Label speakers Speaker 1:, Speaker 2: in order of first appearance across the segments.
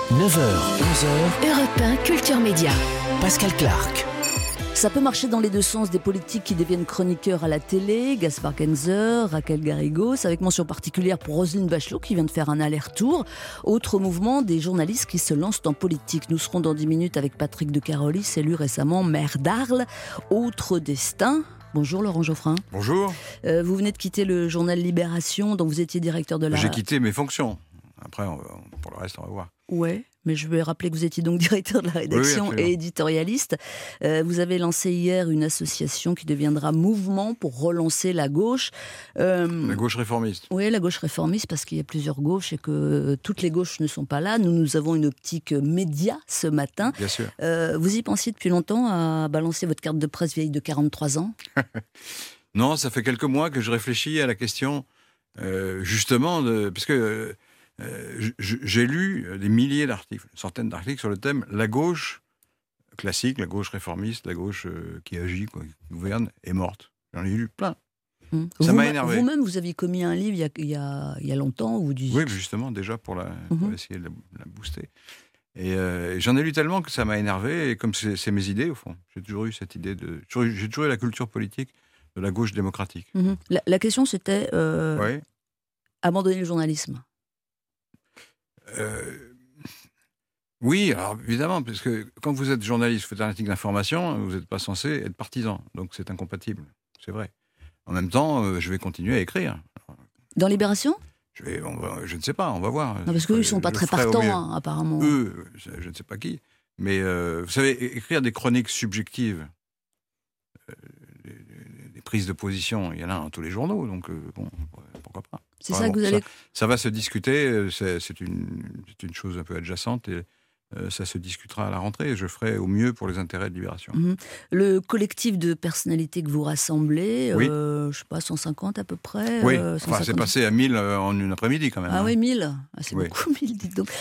Speaker 1: 9h, 11h,
Speaker 2: Europe 1, Culture Média.
Speaker 1: Pascal Clark.
Speaker 3: Ça peut marcher dans les deux sens, des politiques qui deviennent chroniqueurs à la télé, Gaspard Kenzer, Raquel Garrigos, avec mention particulière pour Roselyne Bachelot qui vient de faire un aller-retour. Autre mouvement, des journalistes qui se lancent en politique. Nous serons dans 10 minutes avec Patrick de Carolis, élu récemment maire d'Arles. Autre destin. Bonjour Laurent Geoffrin.
Speaker 4: Bonjour.
Speaker 3: Vous venez de quitter le journal Libération, dont vous étiez directeur de la...
Speaker 4: J'ai quitté mes fonctions. Après, pour le reste, on va voir.
Speaker 3: Ouais, mais je vais rappeler que vous étiez donc directeur de la rédaction et éditorialiste. Vous avez lancé hier une association qui deviendra mouvement pour relancer la gauche.
Speaker 4: La gauche réformiste.
Speaker 3: Oui, la gauche réformiste, parce qu'il y a plusieurs gauches et que toutes les gauches ne sont pas là. Nous avons une optique média ce matin.
Speaker 4: Bien sûr.
Speaker 3: Vous y pensiez depuis longtemps à balancer votre carte de presse vieille de 43 ans ?
Speaker 4: Non, ça fait quelques mois que je réfléchis à la question, justement, parce que j'ai lu des milliers d'articles, centaines d'articles sur le thème « La gauche classique, la gauche réformiste, la gauche qui agit, qui gouverne, est morte ». J'en ai lu plein. Ça m'a énervé.
Speaker 3: Vous-même, vous aviez commis un livre il y a longtemps où vous disiez...
Speaker 4: Oui, justement, déjà pour essayer de la booster. Et j'en ai lu tellement que ça m'a énervé, et comme c'est mes idées, au fond. J'ai toujours eu cette idée de... J'ai toujours eu la culture politique de la gauche démocratique.
Speaker 3: La question, c'était abandonner le journalisme.
Speaker 4: Oui, alors évidemment, parce que quand vous êtes journaliste, vous faites un article d'information, vous n'êtes pas censé être partisan, donc c'est incompatible, c'est vrai. En même temps, je vais continuer à écrire.
Speaker 3: Dans Libération ?
Speaker 4: Je ne sais pas, on va voir.
Speaker 3: Non, parce qu'eux, ils ne sont pas très partants, apparemment.
Speaker 4: Eux, je ne sais pas qui, mais vous savez, écrire des chroniques subjectives, des prises de position, il y en a dans tous les journaux, donc pourquoi pas.
Speaker 3: C'est ça que vous allez...
Speaker 4: Ça va se discuter, c'est une chose un peu adjacente, et ça se discutera à la rentrée, et je ferai au mieux pour les intérêts de Libération.
Speaker 3: Le collectif de personnalités que vous rassemblez,
Speaker 4: oui.
Speaker 3: Je ne sais pas, 150 à peu près.
Speaker 4: Oui, c'est passé à 1000 en une après-midi quand même.
Speaker 3: Ah oui, 1000, c'est beaucoup, 1000, dites donc.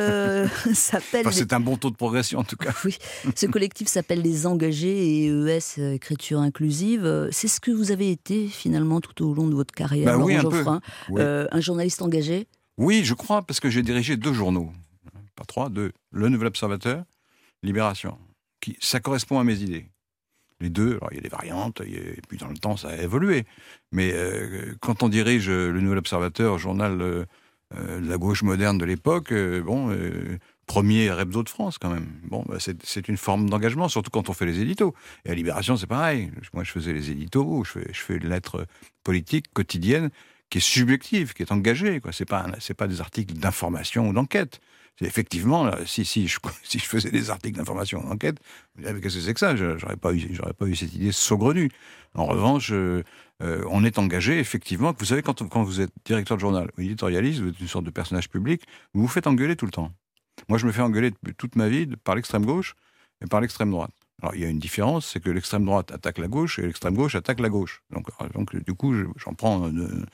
Speaker 4: C'est un bon taux de progression en tout cas.
Speaker 3: Oui, ce collectif s'appelle Les Engagés et ES, écriture inclusive. C'est ce que vous avez été finalement tout au long de votre carrière, Laurent Geoffrin. Un journaliste engagé ?
Speaker 4: Oui, je crois, parce que j'ai dirigé 2 journaux. Pas 3, 2. Le Nouvel Observateur, Libération. Ça correspond à mes idées. Les deux, alors il y a des variantes, et puis dans le temps ça a évolué. Mais quand on dirige le Nouvel Observateur, journal de la gauche moderne de l'époque, premier hebdo de France quand même. C'est une forme d'engagement, surtout quand on fait les éditos. Et à Libération, c'est pareil. Moi, je faisais les éditos, je fais une lettre politique quotidienne qui est subjective, qui est engagée. C'est pas des articles d'information ou d'enquête. Effectivement, là, si je faisais des articles d'information ou d'enquête, qu'est-ce que c'est que ça ? J'aurais pas eu cette idée saugrenue. En revanche, on est engagé, effectivement. Vous savez, quand vous êtes directeur de journal ou éditorialiste, vous êtes une sorte de personnage public, vous vous faites engueuler tout le temps. Moi, je me fais engueuler depuis toute ma vie par l'extrême gauche et par l'extrême droite. Alors, il y a une différence, c'est que l'extrême droite attaque la gauche et l'extrême gauche attaque la gauche. Donc du coup, j'en prends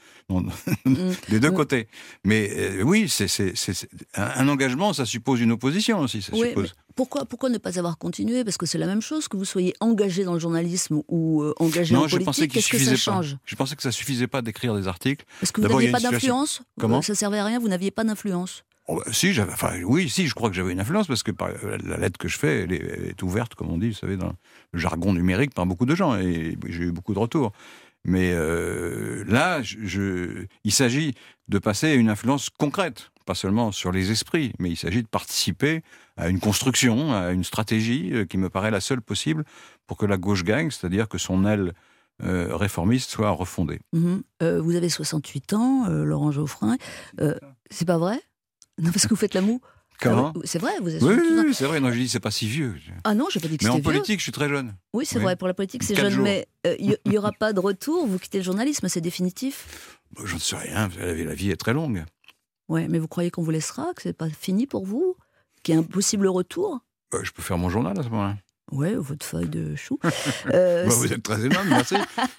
Speaker 4: des deux côtés. Mais oui, un engagement, ça suppose une opposition aussi. Suppose.
Speaker 3: Pourquoi ne pas avoir continué ? Parce que c'est la même chose, que vous soyez engagé dans le journalisme ou engagé en politique. Qu'est-ce que ça change ?
Speaker 4: Je pensais que ça suffisait pas d'écrire des articts.
Speaker 3: Parce que vous n'aviez pas d'influence ?
Speaker 4: Comment ?
Speaker 3: Ça servait à rien, vous n'aviez pas d'influence ?
Speaker 4: Je crois que j'avais une influence, parce que la lettre que je fais, elle est ouverte, comme on dit, vous savez, dans le jargon numérique, par beaucoup de gens, et j'ai eu beaucoup de retours. Mais là, il s'agit de passer à une influence concrète, pas seulement sur les esprits, mais il s'agit de participer à une construction, à une stratégie qui me paraît la seule possible pour que la gauche gagne, c'est-à-dire que son aile réformiste soit refondée.
Speaker 3: Vous avez 68 ans, Laurent Geoffrin. C'est pas vrai ? Non, parce que vous faites la moue.
Speaker 4: Comment ?
Speaker 3: C'est vrai, vous avez 68 ans.
Speaker 4: Oui, c'est vrai. Non, je dis c'est pas si vieux.
Speaker 3: Ah non, j'ai pas dit que
Speaker 4: c'était
Speaker 3: vieux.
Speaker 4: Mais en politique, je suis très jeune.
Speaker 3: Oui, c'est vrai, pour la politique, c'est jeune. Mais il n'y aura pas de retour. Vous quittez le journalisme, c'est définitif ?
Speaker 4: Je ne sais rien. La vie est très longue.
Speaker 3: Oui, mais vous croyez qu'on vous laissera, que c'est pas fini pour vous ? Qu'il y a un possible retour ?
Speaker 4: Je peux faire mon journal à ce moment-là.
Speaker 3: Oui, votre feuille de chou.
Speaker 4: Vous êtes très aimable, merci.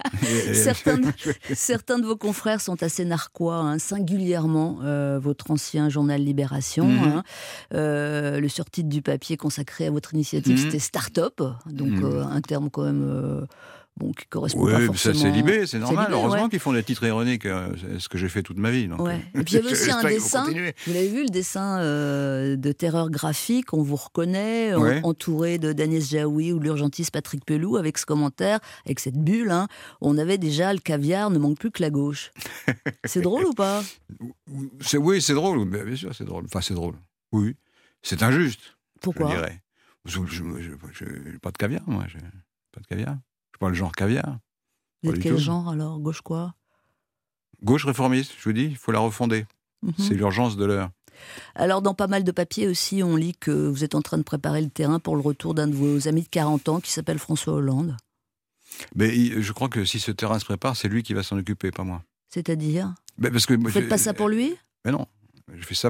Speaker 3: Certains de vos confrères sont assez narquois, singulièrement votre ancien journal Libération. Le surtitre du papier consacré à votre initiative, c'était Start-up, donc un terme quand même bon, qui correspond pas
Speaker 4: Oui,
Speaker 3: forcément...
Speaker 4: ça c'est libé, c'est normal.
Speaker 3: libé,
Speaker 4: Heureusement
Speaker 3: ouais.
Speaker 4: qu'ils font des titres ironiques, c'est ce que j'ai fait toute ma vie. Donc,
Speaker 3: Ouais. Et puis il y avait aussi un
Speaker 4: j'espère qu'ils vont
Speaker 3: dessin,
Speaker 4: continuer.
Speaker 3: vous l'avez vu, le dessin de terreur graphique, on vous reconnaît,
Speaker 4: Ouais.
Speaker 3: entouré de d'Agnès Jaoui ou de l'urgentiste Patrick Pelloux, avec ce commentaire, avec cette bulle, hein, on avait déjà le caviar, ne manque plus que la gauche. C'est drôle ou pas?
Speaker 4: Oui, c'est drôle, bien sûr, c'est drôle. Enfin, c'est drôle. Oui, c'est injuste,
Speaker 3: Pourquoi?
Speaker 4: je dirais. Je n'ai pas de caviar, moi. Je pas de caviar. Je suis pas le genre caviar.
Speaker 3: Vous
Speaker 4: Pas
Speaker 3: êtes
Speaker 4: du
Speaker 3: quel
Speaker 4: tout.
Speaker 3: genre alors? Gauche quoi?
Speaker 4: Gauche réformiste, je vous dis, il faut la refonder.
Speaker 3: Mhm.
Speaker 4: C'est l'urgence de l'heure.
Speaker 3: Alors, dans pas mal de papiers aussi, on lit que vous êtes en train de préparer le terrain pour le retour d'un de vos amis de 40 ans qui s'appelle François Hollande.
Speaker 4: Mais je crois que si ce terrain se prépare, c'est lui qui va s'en occuper, pas moi.
Speaker 3: C'est-à-dire?
Speaker 4: Parce que
Speaker 3: Vous faites pas ça pour lui?
Speaker 4: Mais non, je fais ça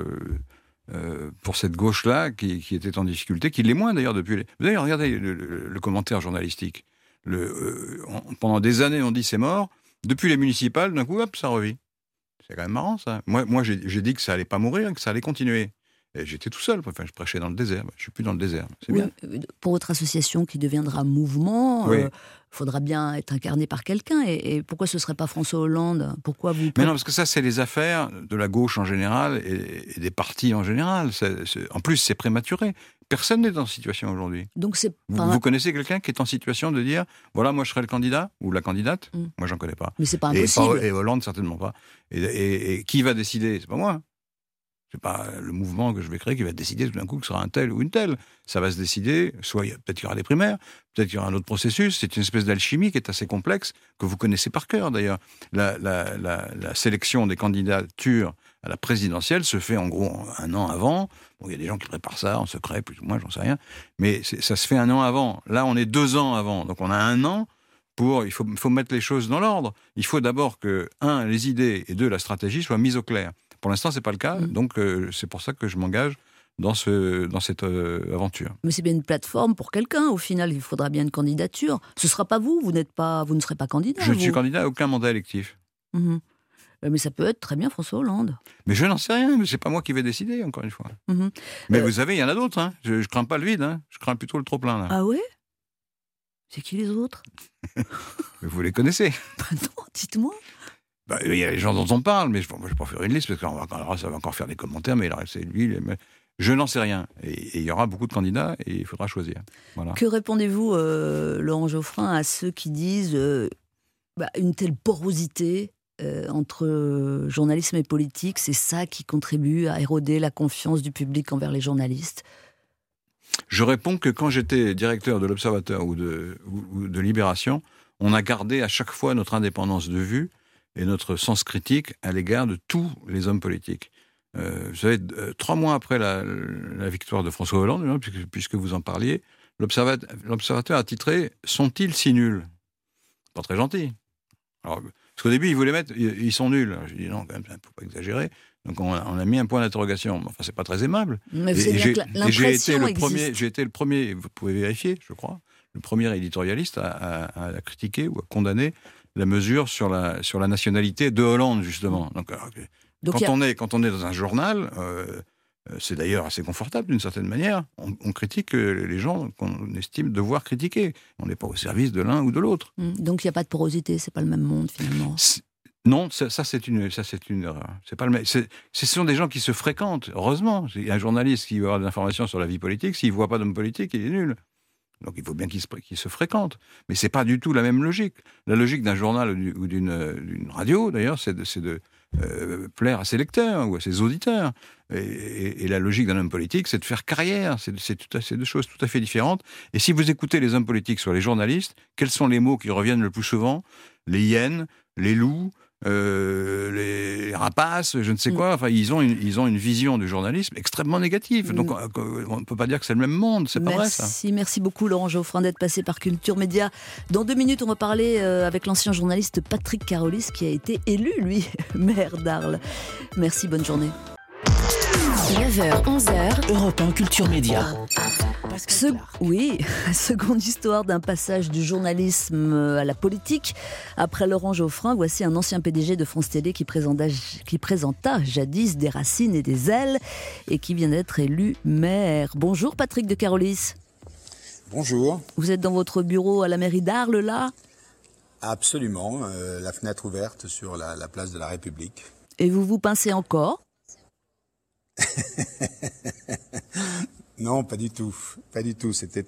Speaker 4: pour cette gauche-là qui était en difficulté, qui l'est moins d'ailleurs depuis. Vous avez regardé le commentaire journalistique. Pendant des années, on dit c'est mort. Depuis les municipales, d'un coup, hop, ça revit. C'est quand même marrant, ça. Moi j'ai dit que ça allait pas mourir, que ça allait continuer. Et j'étais tout seul. Enfin, je prêchais dans le désert. Je suis plus dans le désert. C'est
Speaker 3: Oui,
Speaker 4: bien.
Speaker 3: pour votre association qui deviendra mouvement,
Speaker 4: Oui.
Speaker 3: faudra bien être incarné par quelqu'un. Et pourquoi ce serait pas François Hollande? Pourquoi vous...
Speaker 4: Mais non, parce que ça, c'est les affaires de la gauche en général et des partis en général. En plus, c'est prématuré. Personne n'est en situation aujourd'hui.
Speaker 3: Donc c'est
Speaker 4: Vous,
Speaker 3: pas...
Speaker 4: vous connaissez quelqu'un qui est en situation de dire voilà, moi je serai le candidat ou la candidate? Moi, j'en connais pas.
Speaker 3: Mais c'est pas
Speaker 4: Et,
Speaker 3: impossible.
Speaker 4: et Hollande, certainement pas. Et qui va décider? C'est pas moi. C'est pas le mouvement que je vais créer qui va décider tout d'un coup que ce sera un tel ou une telle. Ça va se décider, peut-être qu'il y aura des primaires, peut-être qu'il y aura un autre processus. C'est une espèce d'alchimie qui est assez complexe, que vous connaissez par cœur d'ailleurs. La sélection des candidatures à la présidentielle se fait en gros un an avant. Bon, il y a des gens qui préparent ça en secret, plus ou moins, j'en sais rien. Mais ça se fait un an avant. Là, on est 2 ans avant. Donc on a un an il faut mettre les choses dans l'ordre. Il faut d'abord que, 1, les idées, et 2, la stratégie soient mises au clair. Pour l'instant, c'est pas le cas, donc c'est pour ça que je m'engage dans cette aventure.
Speaker 3: Mais c'est bien une plateforme pour quelqu'un. Au final, il faudra bien une candidature. Ce sera pas vous. Vous ne serez pas candidat.
Speaker 4: Je ne suis
Speaker 3: vous.
Speaker 4: candidat à aucun mandat électif.
Speaker 3: Mhm. Mais ça peut être très bien François Hollande.
Speaker 4: Mais je n'en sais rien, mais c'est pas moi qui vais décider, encore une fois.
Speaker 3: Mhm.
Speaker 4: Mais vous savez, il y en a d'autres. Hein. Je crains pas le vide, hein. Je crains plutôt le trop-plein. Là.
Speaker 3: Ah ouais? C'est qui les autres?
Speaker 4: Vous les connaissez.
Speaker 3: Non, dites-moi.
Speaker 4: Il y a les gens dont on parle, mais je ne vais pas faire une liste, parce que ça va encore faire des commentaires, mais là, c'est lui. Je n'en sais rien. Et il y aura beaucoup de candidats, et il faudra choisir. Voilà.
Speaker 3: Que répondez-vous, Laurent Geoffrin, à ceux qui disent une telle porosité entre journalisme et politique, c'est ça qui contribue à éroder la confiance du public envers les journalistes?
Speaker 4: Je réponds que quand j'étais directeur de l'Observateur ou de Libération, on a gardé à chaque fois notre indépendance de vue et notre sens critique à l'égard de tous les hommes politiques. Vous savez, 3 mois après la victoire de François Hollande, puisque vous en parliez, l'Observateur a titré « Sont-ils si nuls ?» Pas très gentil. Alors, parce qu'au début, ils voulaient mettre « Ils sont nuls ». Alors, j'ai dit non, quand même, il ne faut pas exagérer. Donc on a mis un point d'interrogation. Enfin, c'est pas très aimable.
Speaker 3: Mais vous savez bien que l'impression existe.
Speaker 4: J'ai été le premier, vous pouvez vérifier, je crois, le premier éditorialiste à critiquer ou à condamner la mesure sur la nationalité de Hollande, justement. Donc quand on est dans un journal, c'est d'ailleurs assez confortable d'une certaine manière, on critique les gens qu'on estime devoir critiquer. On n'est pas au service de l'un ou de l'autre.
Speaker 3: Donc il n'y a pas de porosité, c'est pas le même monde finalement.
Speaker 4: Non, ça c'est une erreur. C'est pas le même. Ce sont des gens qui se fréquentent. Heureusement, il y a un journaliste qui veut avoir des informations sur la vie politique. S'il voit pas d'homme politique, il est nul. Donc il faut bien qu'il se fréquente. Mais c'est pas du tout la même logique. La logique d'un journal ou d'une radio, d'ailleurs, c'est de plaire à ses lecteurs ou à ses auditeurs. Et la logique d'un homme politique, c'est de faire carrière. C'est 2 choses tout à fait différentes. Et si vous écoutez les hommes politiques sur les journalistes, quels sont les mots qui reviennent le plus souvent? Les hyènes, les loups, les rapaces, je ne sais quoi. Enfin, ils ont une vision du journalisme extrêmement négative. Donc, on ne peut pas dire que c'est le même monde. C'est pas vrai, ça.
Speaker 3: Merci beaucoup, Laurent Geoffrin, d'être passé par Culture Média. Dans 2 minutes, on va parler avec l'ancien journaliste Patrick Carolis, qui a été élu, lui, maire d'Arles. Merci, bonne journée.
Speaker 1: 9h, 11h, Europe 1 Culture Média.
Speaker 3: Oui, seconde histoire d'un passage du journalisme à la politique. Après Laurent Geoffrin, voici un ancien PDG de France Télé qui présenta jadis Des Racines et des Ailes et qui vient d'être élu maire. Bonjour Patrick de Carolis.
Speaker 2: Bonjour.
Speaker 3: Vous êtes dans votre bureau à la mairie d'Arles, là?
Speaker 2: Absolument, la fenêtre ouverte sur la place de la République.
Speaker 3: Et vous vous pincez encore?
Speaker 2: Non, pas du tout. Pas du tout. C'était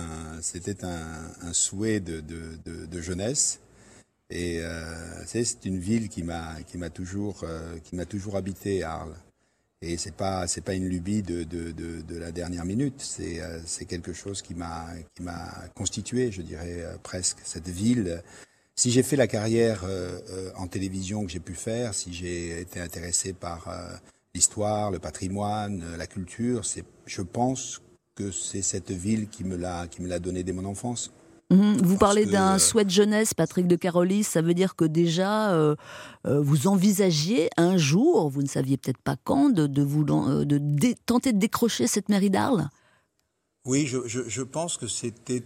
Speaker 2: un souhait de jeunesse. Et c'est une ville qui m'a toujours habité, Arles. Et c'est pas une lubie de la dernière minute. C'est quelque chose qui m'a constitué, je dirais presque, cette ville. Si j'ai fait la carrière en télévision que j'ai pu faire, si j'ai été intéressé par l'histoire, le patrimoine, la culture, je pense que c'est cette ville qui me l'a donné dès mon enfance.
Speaker 3: Vous parlez d'un souhait de jeunesse, Patrick de Carolis, ça veut dire que déjà vous envisagiez un jour, vous ne saviez peut-être pas quand, tenter de décrocher cette mairie d'Arles?
Speaker 2: Oui, je pense que c'était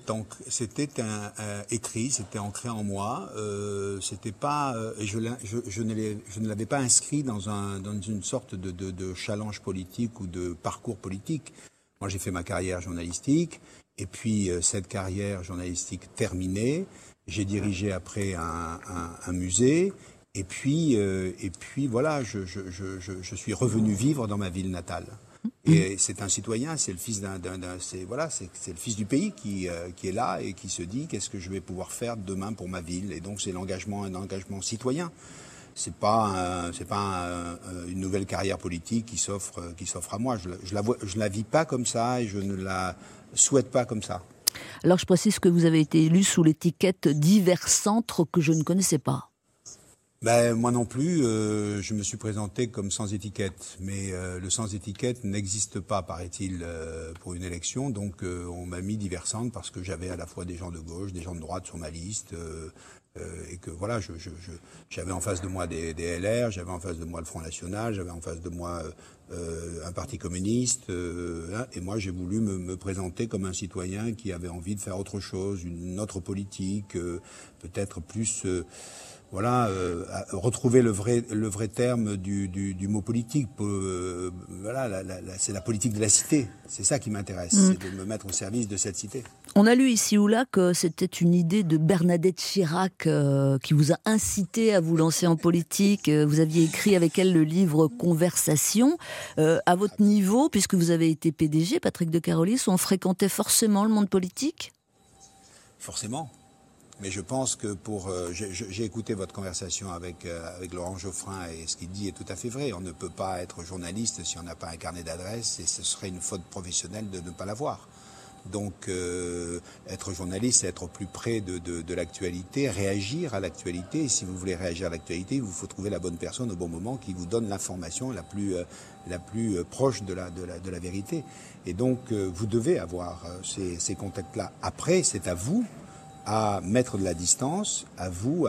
Speaker 2: écrit, c'était ancré en moi. C'était pas, et je ne l'avais pas inscrit dans une sorte de challenge politique ou de parcours politique. Moi, j'ai fait ma carrière journalistique. Et puis, cette carrière journalistique terminée, j'ai dirigé après un musée. Et puis voilà, je suis revenu vivre dans ma ville natale. Et c'est un citoyen, c'est le fils c'est le fils du pays qui est là et qui se dit qu'est-ce que je vais pouvoir faire demain pour ma ville. Et donc, c'est un engagement citoyen. C'est pas une nouvelle carrière politique qui s'offre à moi. Je la vis pas comme ça et je ne la souhaite pas comme ça.
Speaker 3: Alors je précise que vous avez été élu sous l'étiquette divers centres que je ne connaissais pas.
Speaker 2: Moi non plus, je me suis présenté comme sans étiquette, mais le sans étiquette n'existe pas, paraît-il, pour une élection. Donc on m'a mis divers centres parce que j'avais à la fois des gens de gauche, des gens de droite sur ma liste. Et que voilà, j'avais en face de moi des LR, j'avais en face de moi le Front National, j'avais en face de moi un parti communiste, et moi j'ai voulu me présenter comme un citoyen qui avait envie de faire autre chose, une autre politique, peut-être plus, retrouver le vrai terme du mot politique. C'est la politique de la cité, c'est ça qui m'intéresse, c'est de me mettre au service de cette cité.
Speaker 3: On a lu ici ou là que c'était une idée de Bernadette Chirac qui vous a incité à vous lancer en politique. Vous aviez écrit avec elle le livre Conversation. À votre niveau, puisque vous avez été PDG, Patrick de Carolis, on fréquentait forcément le monde politique?
Speaker 2: Forcément. Mais je pense que j'ai écouté votre conversation avec Laurent Geoffrin et ce qu'il dit est tout à fait vrai. On ne peut pas être journaliste si on n'a pas un carnet d'adresses et ce serait une faute professionnelle de ne pas l'avoir. Donc être journaliste, c'est être au plus près de l'actualité, réagir à l'actualité. Et si vous voulez réagir à l'actualité, il vous faut trouver la bonne personne au bon moment qui vous donne l'information la plus proche de la vérité. Et donc vous devez avoir ces contacts-là. Après, c'est à vous à mettre de la distance, à vous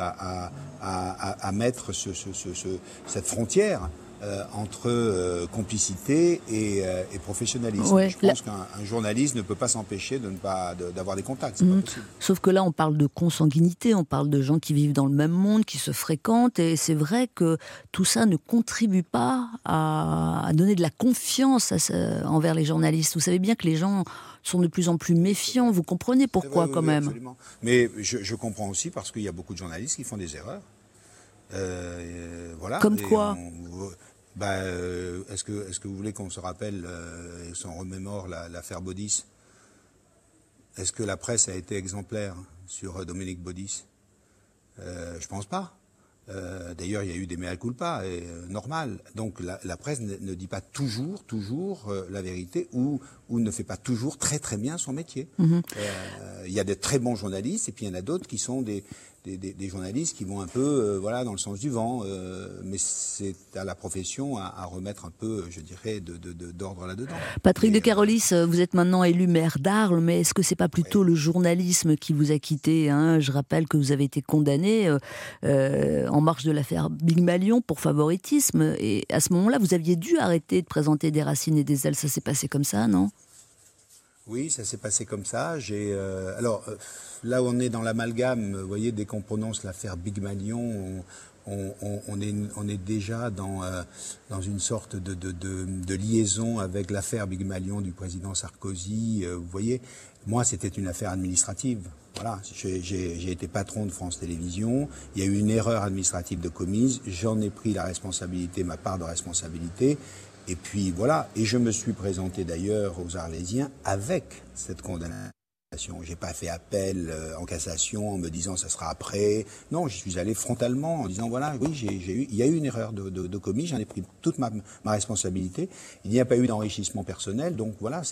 Speaker 2: à mettre cette frontière entre complicité et professionnalisme.
Speaker 3: Ouais,
Speaker 2: je pense qu'un journaliste ne peut pas s'empêcher d'avoir des contacts, c'est pas possible.
Speaker 3: Sauf que là, on parle de consanguinité, on parle de gens qui vivent dans le même monde, qui se fréquentent, et c'est vrai que tout ça ne contribue pas à donner de la confiance envers les journalistes. Vous savez bien que les gens sont de plus en plus méfiants, vous comprenez pourquoi quand même.
Speaker 2: Absolument. Mais je comprends aussi parce qu'il y a beaucoup de journalistes qui font des erreurs. Voilà.
Speaker 3: Comme quoi
Speaker 2: est-ce que vous voulez qu'on se rappelle et qu'on remémore l'affaire Baudis? Est-ce que la presse a été exemplaire sur Dominique Baudis? Je pense pas. D'ailleurs, il y a eu des mea culpa, normal. Donc la presse ne dit pas toujours la vérité ou ne fait pas toujours très très bien son métier. Il y a des très bons journalistes et puis il y en a d'autres qui sont des journalistes qui vont un peu dans le sens du vent, mais c'est à la profession à remettre un peu, je dirais, d'ordre là-dedans.
Speaker 3: Patrick de Carolis, vous êtes maintenant élu maire d'Arles, mais est-ce que c'est pas plutôt le journalisme qui vous a quitté, hein? Je rappelle que vous avez été condamné en marge de l'affaire Big Malion pour favoritisme, et à ce moment-là, vous aviez dû arrêter de présenter Des Racines et des Ailes. Ça s'est passé comme ça, non?
Speaker 2: Oui, ça s'est passé comme ça. Là où on est dans l'amalgame, vous voyez, dès qu'on prononce l'affaire Big Malion, on est déjà dans une sorte de liaison avec l'affaire Pygmalion du président Sarkozy. Vous voyez, moi, c'était une affaire administrative. Voilà, j'ai été patron de France Télévisions. Il y a eu une erreur administrative de commise. J'en ai pris la responsabilité, ma part de responsabilité. Et puis voilà. Et je me suis présenté d'ailleurs aux Arlésiens avec cette condamnation. J'ai pas fait appel en cassation en me disant ça sera après. Non, je suis allé frontalement en disant voilà, oui, il y a eu une erreur de commis. J'en ai pris toute ma responsabilité. Il n'y a pas eu d'enrichissement personnel. Donc voilà,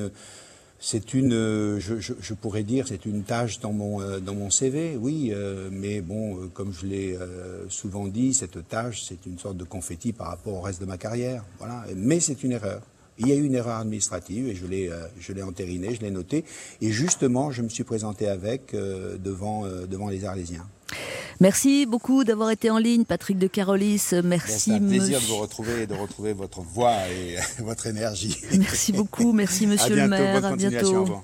Speaker 2: je pourrais dire, c'est une tâche dans mon CV, oui, mais bon, comme je l'ai souvent dit, cette tâche, c'est une sorte de confetti par rapport au reste de ma carrière, voilà. Mais c'est une erreur. Il y a eu une erreur administrative et je l'ai entérinée, je l'ai notée, et justement, je me suis présenté avec devant les Arlésiens.
Speaker 3: Merci beaucoup d'avoir été en ligne, Patrick de Carolis. Merci.
Speaker 2: C'est un plaisir de vous retrouver et de retrouver votre voix et votre énergie.
Speaker 3: Merci beaucoup, merci Monsieur le maire.
Speaker 2: À bientôt, bonne continuation.